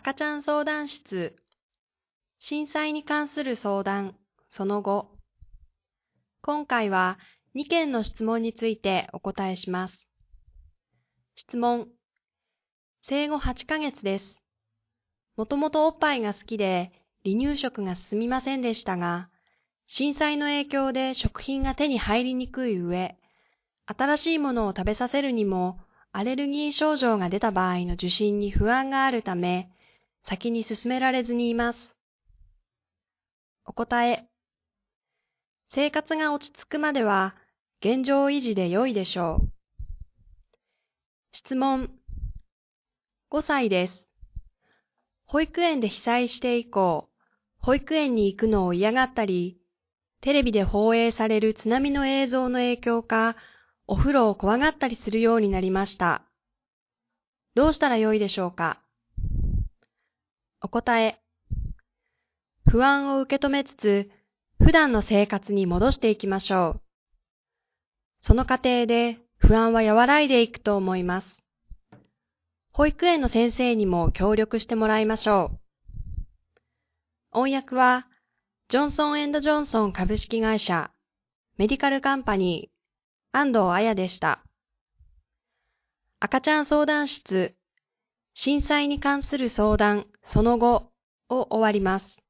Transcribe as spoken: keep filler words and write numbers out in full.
赤ちゃん相談室、震災に関する相談、その後。今回はにけんの質問についてお答えします。質問、生後はちかげつです。もともとおっぱいが好きで離乳食が進みませんでしたが、震災の影響で食品が手に入りにくい上、新しいものを食べさせるにもアレルギー症状が出た場合の受診に不安があるため、先に進められずにいます。お答え。生活が落ち着くまでは現状維持で良いでしょう。質問。ごさいです。保育園で被災して以降、保育園に行くのを嫌がったり、テレビで放映される津波の映像の影響か、お風呂を怖がったりするようになりました。どうしたらよいでしょうか。お答え。不安を受け止めつつ、普段の生活に戻していきましょう。その過程で不安は和らいでいくと思います。保育園の先生にも協力してもらいましょう。音訳は、ジョンソン&ジョンソン株式会社、メディカルカンパニー、安藤彩でした。赤ちゃん相談室、震災に関する相談、その後を終わります。